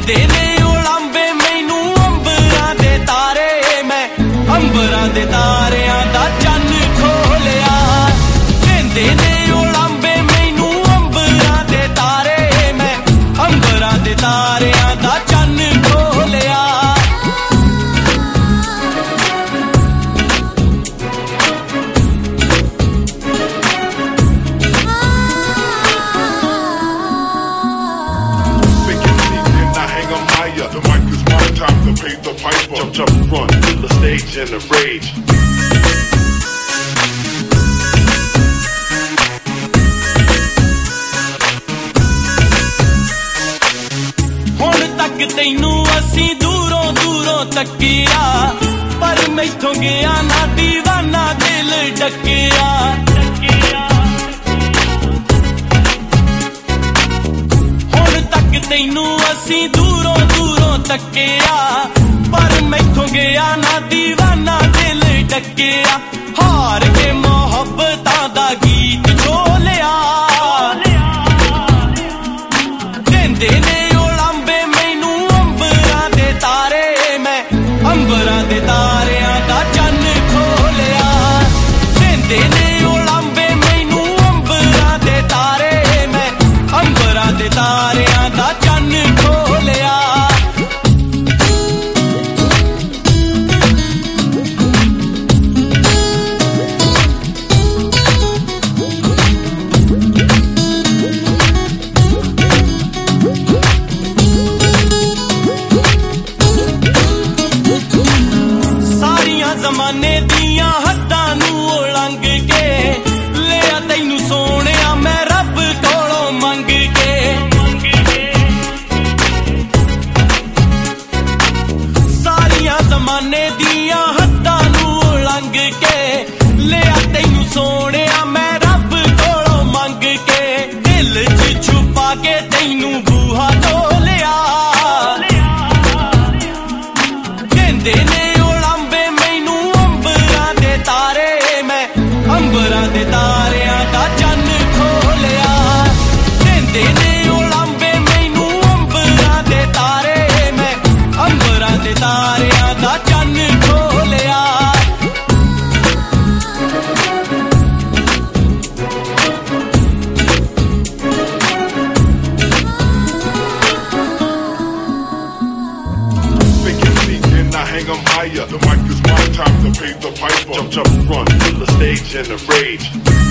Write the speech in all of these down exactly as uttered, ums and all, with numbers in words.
ਕਹਿੰਦੇ ਨੇ ਉਲਾਂਬੇ ਮੈਨੂੰ ਅੰਬਰਾਂ ਦੇ ਤਾਰੇ, ਮੈਂ ਅੰਬਰਾਂ ਦੇ ਤਾਰਿਆਂ ਦਾ ਚੰਨ ਖੋਲਿਆ। ਕਹਿੰਦੇ ਨੇ ਉਲਾਂਬੇ ਮੈਨੂੰ ਅੰਬਰਾਂ ਦੇ ਤਾਰੇ, ਮੈਂ ਅੰਬਰਾਂ ਦੇ ਤਾਰਿਆਂ ਦਾ ਚੰਨ ਖੋਲਿਆ। The mic is my time to pay the piper. Jump, jump, run to the stage in a rage. ਹੁਣ ਤੱਕ ਤੈਨੂੰ ਅਸੀਂ ਦੂਰੋਂ ਦੂਰੋਂ ਤੱਕਿਆ, ਪਰ ਮੈਥੋਂ ਗਿਆ ਨਾ ਦੀਵਾਨਾ ਦਿਲ ਡੱਕਿਆ। ਹੁਣ ਤੱਕ ਤੈਨੂੰ ਅਸੀਂ ਦੂਰੋਂ ਦੂਰੋਂ ਤੱਕਿਆ, ਪਰ ਮੈਥੋਂ ਗਿਆ ਨਾ ਦੀਵਾਨਾ ਦਿਲ ਡੱਕਿਆ। ਹਾਰ ਕੇ ਮੁਹੱਬਤਾਂ ਦਾ ਗੀਤ ਝੋਲਿਆ। ਕਹਿੰਦੇ ਨੇ ਉਲਾਂਬੇ ਮੈਨੂੰ ਅੰਬਰਾਂ ਦੇ ਤਾਰੇ, ਮੈਂ ਅੰਬਰਾਂ ਦੇ ਤਾਰਿਆਂ ਦਾ ਚੰਨ ਖੋਲਿਆ। ਕਹਿੰਦੇ ਨੇ ਉਲਾਂਬੇ ਮੈਨੂੰ ਅੰਬਰਾਂ ਦੇ ਤਾਰੇ, ਮੈਂ ਅੰਬਰਾਂ ਦੇ ਤਾਰਿਆਂ ਦਾ ਚੰਨ ਖੋਲਿਆ। ਸਾਰੀਆਂ ਜ਼ਮਾਨੇ ਦੀਆਂ ਹੱਦਾਂ ਨੂੰ ਉਲੰਘ ਕੇ ਲਿਆ ਤੈਨੂੰ ਸੋਹਣਿਆ ਮੈਂ ਰੱਬ ਕੋਲੋਂ ਮੰਗ ਕੇ। ਸਾਰੀਆਂ ਜ਼ਮਾਨੇ ਦੀਆਂ ਹੱਦਾਂ ਨੂੰ ਉਲੰਘ ਕੇ ਲਿਆ ਤੈਨੂੰ ਸੋਹਣਿਆ ਮੈਂ ਰੱਬ ਕੋਲੋਂ ਮੰਗ ਕੇ। ਦਿਲ 'ਚ ਛੁਪਾ ਕੇ ਤੈਨੂੰ ਬੂਹਾ ਖੋਲਿਆ। ਕਹਿੰਦੇ ਨੇ ਉਲਾਂਬੇ ਮੈਨੂੰ ਅੰਬਰਾਂ ਦੇ ਤਾਰੇ, ਮੈਂ ਅੰਬਰਾਂ ਦੇ ਤਾਰਿਆਂ ਦਾ ਚੰਨ ਖੋਲਿਆ। ਕਹਿੰਦੇ ਨੇ ਉਲਾਂਬੇ ਮੈਨੂੰ ਅੰਬਰਾਂ ਦੇ ਤਾਰੇ, ਮੈਂ ਅੰਬਰਾਂ ਦੇ ਤਾਰਿਆਂ ਦਾ ਚੰਨ ਖੋਲਿਆ। Hang 'em higher. The mic is my time to pay the piper. Jump, jump, run to the stage in a rage.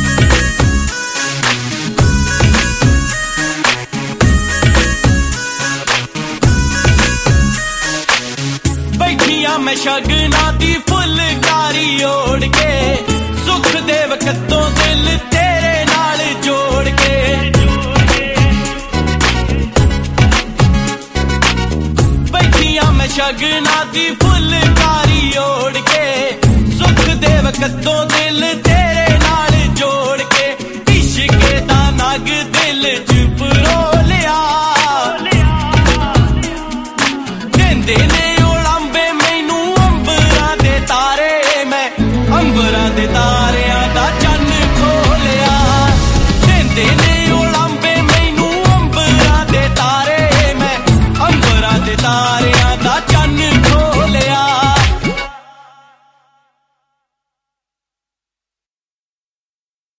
ਬੈਠੀਆਂ ਮੈਂ ਸ਼ਗਨਾਂ ਦੀ ਫੁੱਲਕਾਰੀ ਓੜ ਕੇ, ਸੁੱਖ ਦੇ ਵਕਤੋਂ ਦਿਲ ਤੇਰੇ ਨਾਲ ਜੋੜ ਕੇ। ਬੈਠੀਆਂ ਮੈਂ ਸ਼ਗਨਾਂ ਦੀ ਫੁੱਲਕਾਰੀ ਓੜ ਕੇ, ਸੁੱਖ ਦੇ ਵਕਤੋਂ ਦਿਲ ਤੇਰੇ ਨਾਲ ਜੋੜ ਕੇ। ਇਸ਼ਕ ਦਾ ਨਗ ਦਿਲ